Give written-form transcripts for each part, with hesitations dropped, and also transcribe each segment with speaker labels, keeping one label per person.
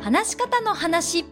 Speaker 1: 話し方の話。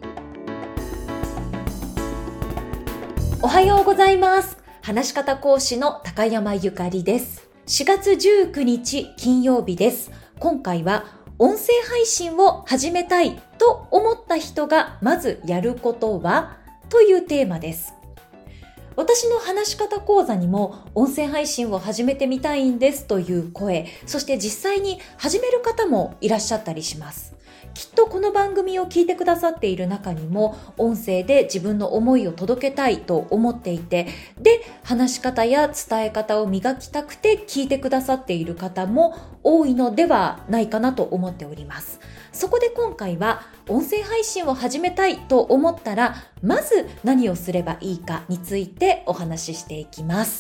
Speaker 2: おはようございます。話し方講師の高山ゆかりです。4月19日金曜日です。今回は音声配信を始めたいと思った人がまずやることはというテーマです。私の話し方講座にも音声配信を始めてみたいんですという声、そして実際に始める方もいらっしゃったりします。きっとこの番組を聞いてくださっている中にも音声で自分の思いを届けたいと思っていて、で、話し方や伝え方を磨きたくて聞いてくださっている方も多いのではないかなと思っております。そこで今回は音声配信を始めたいと思ったらまず何をすればいいかについてお話ししていきます。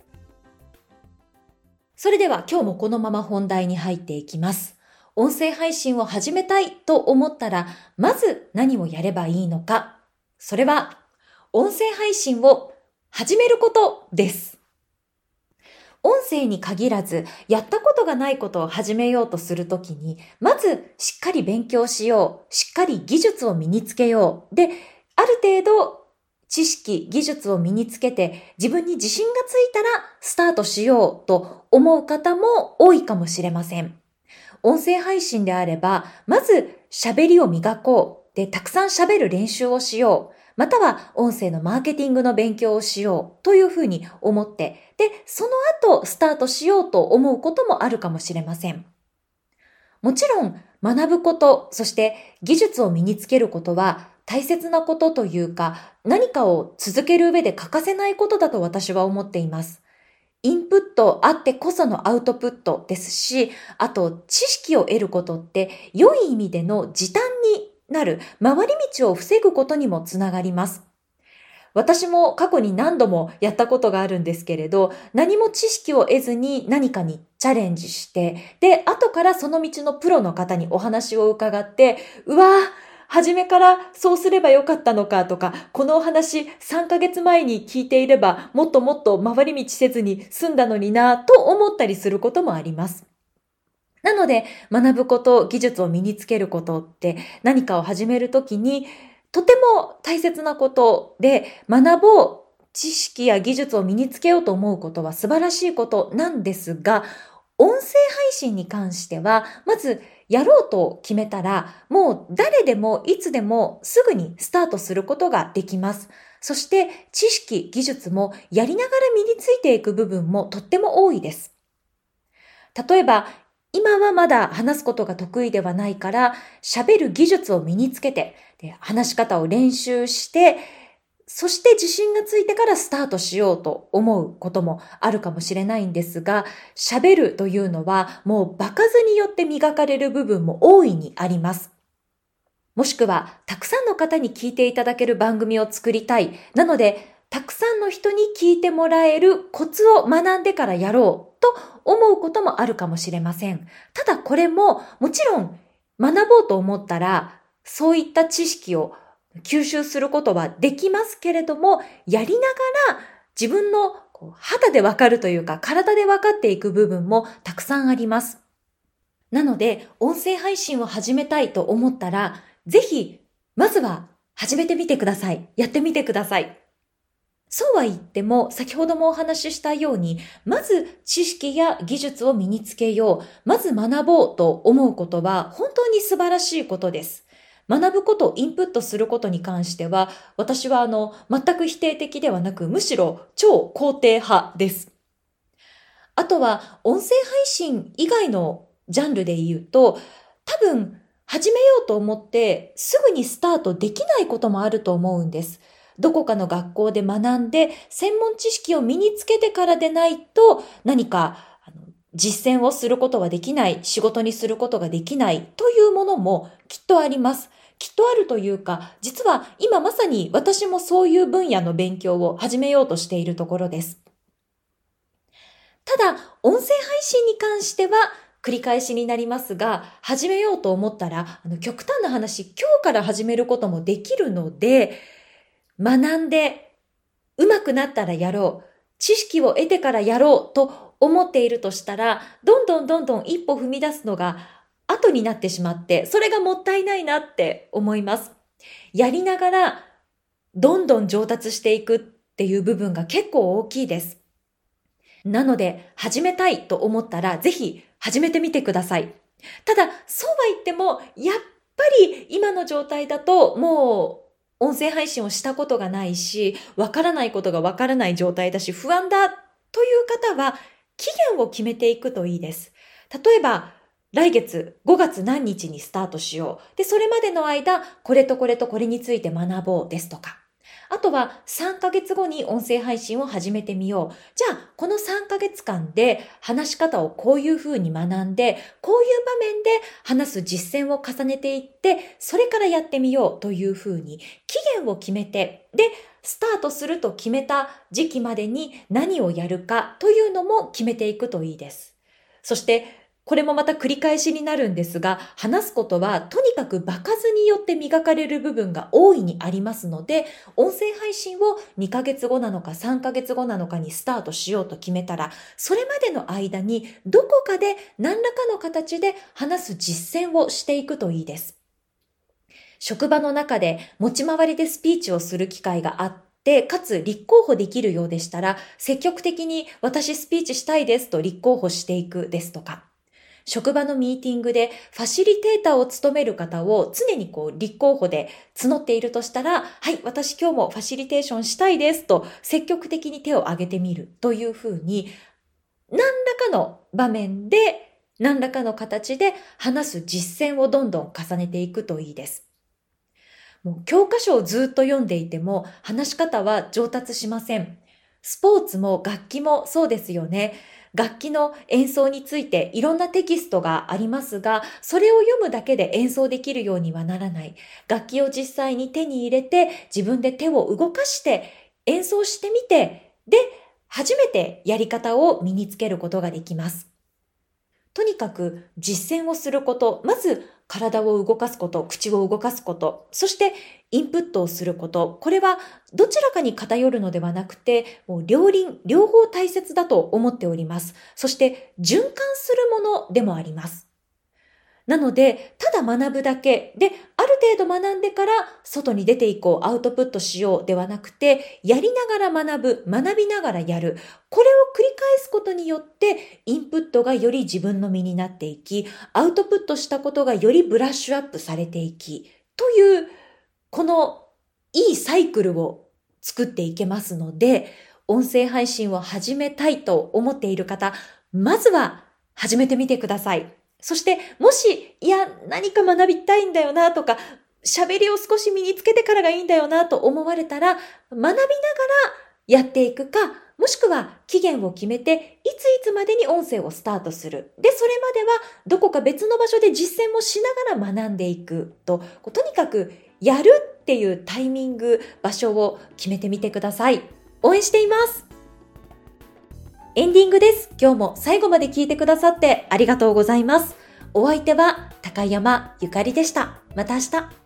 Speaker 2: それでは今日もこのまま本題に入っていきます。音声配信を始めたいと思ったらまず何をやればいいのか。それは音声配信を始めることです。音声に限らず、やったことがないことを始めようとするときに、まずしっかり勉強しよう、しっかり技術を身につけよう。で、ある程度知識、技術を身につけて自分に自信がついたらスタートしようと思う方も多いかもしれません。音声配信であれば、まず喋りを磨こう。で、たくさん喋る練習をしよう。または音声のマーケティングの勉強をしようというふうに思って、で、その後スタートしようと思うこともあるかもしれません。もちろん学ぶこと、そして技術を身につけることは大切なことというか、何かを続ける上で欠かせないことだと私は思っています。インプットあってこそのアウトプットですし、あと知識を得ることって良い意味での時短になる、回り道を防ぐことにもつながります。私も過去に何度もやったことがあるんですけれど、何も知識を得ずに何かにチャレンジして、で、後からその道のプロの方にお話を伺って、初めからそうすればよかったのかとか、このお話3ヶ月前に聞いていればもっともっと回り道せずに済んだのになと思ったりすることもあります。なので学ぶこと、技術を身につけることって何かを始めるときにとても大切なことで、学ぼう、知識や技術を身につけようと思うことは素晴らしいことなんですが、音声配信に関してはまずやろうと決めたら、もう誰でもいつでもすぐにスタートすることができます。そして知識、技術もやりながら身についていく部分もとっても多いです。例えば、今はまだ話すことが得意ではないから、喋る技術を身につけて、で話し方を練習して、そして自信がついてからスタートしようと思うこともあるかもしれないんですが、喋るというのはもう場数によって磨かれる部分も大いにあります。もしくは、たくさんの方に聞いていただける番組を作りたい。なので、たくさんの人に聞いてもらえるコツを学んでからやろうと思うこともあるかもしれません。ただこれももちろん学ぼうと思ったらそういった知識を吸収することはできますけれども、やりながら自分の肌でわかるというか体でわかっていく部分もたくさんあります。なので音声配信を始めたいと思ったらぜひまずは始めてみてください。やってみてください。そうは言っても、先ほどもお話ししたように、まず知識や技術を身につけよう、まず学ぼうと思うことは本当に素晴らしいことです。学ぶこと、インプットすることに関しては、私は全く否定的ではなく、むしろ超肯定派です。あとは、音声配信以外のジャンルで言うと、多分、始めようと思ってすぐにスタートできないこともあると思うんです。どこかの学校で学んで専門知識を身につけてからでないと何か実践をすることはできない、仕事にすることができないというものもきっとあります。きっとあるというか、実は今まさに私もそういう分野の勉強を始めようとしているところです。ただ、音声配信に関しては繰り返しになりますが、始めようと思ったら、極端な話、今日から始めることもできるので、学んで上手くなったらやろう、知識を得てからやろうと思っているとしたら、どんどん一歩踏み出すのが後後になってしまって、それがもったいないなって思います。やりながらどんどん上達していくっていう部分が結構大きいです。なので、始めたいと思ったらぜひ始めてみてください。ただ、そうは言っても、やっぱり今の状態だともう音声配信をしたことがないし、わからないことがわからない状態だし、不安だという方は期限を決めていくといいです。例えば、来月5月何日にスタートしよう。で、それまでの間、これとこれとこれについて学ぼうですとか。あとは3ヶ月後に音声配信を始めてみよう。じゃあ、この3ヶ月間で話し方をこういう風に学んで、こういう場面で話す実践を重ねていって、それからやってみようという風に期限を決めて、で、スタートすると決めた時期までに何をやるかというのも決めていくといいです。そして、これもまた繰り返しになるんですが、話すことはとにかく場数によって磨かれる部分が大いにありますので、音声配信を2ヶ月後なのか3ヶ月後なのかにスタートしようと決めたら、それまでの間にどこかで何らかの形で話す実践をしていくといいです。職場の中で持ち回りでスピーチをする機会があって、かつ立候補できるようでしたら、積極的に私スピーチしたいですと立候補していくですとか、職場のミーティングでファシリテーターを務める方を常に立候補で募っているとしたら、はい、私今日もファシリテーションしたいですと積極的に手を挙げてみるというふうに、何らかの場面で何らかの形で話す実践をどんどん重ねていくといいです。もう教科書をずっと読んでいても話し方は上達しません。スポーツも楽器もそうですよね。楽器の演奏についていろんなテキストがありますが、それを読むだけで演奏できるようにはならない。楽器を実際に手に入れて、自分で手を動かして演奏してみて、で、初めてやり方を身につけることができます。とにかく実践をすること、まず体を動かすこと、口を動かすこと、そしてインプットをすること、これはどちらかに偏るのではなくて、もう両方大切だと思っております。そして循環するものでもあります。なので、ただ学ぶだけで、ある程度学んでから外に出ていこう、アウトプットしようではなくて、やりながら学ぶ、学びながらやる。これを繰り返すことによって、インプットがより自分の身になっていき、アウトプットしたことがよりブラッシュアップされていき、という、このいいサイクルを作っていけますので、音声配信を始めたいと思っている方、まずは始めてみてください。そして、もし、何か学びたいんだよなとか、喋りを少し身につけてからがいいんだよなと思われたら、学びながらやっていくか、もしくは期限を決めて、いついつまでに音声をスタートする。で、それまではどこか別の場所で実践もしながら学んでいくと、とにかくやるっていうタイミング、場所を決めてみてください。応援しています。エンディングです。今日も最後まで聞いてくださってありがとうございます。お相手は高山ゆかりでした。また明日。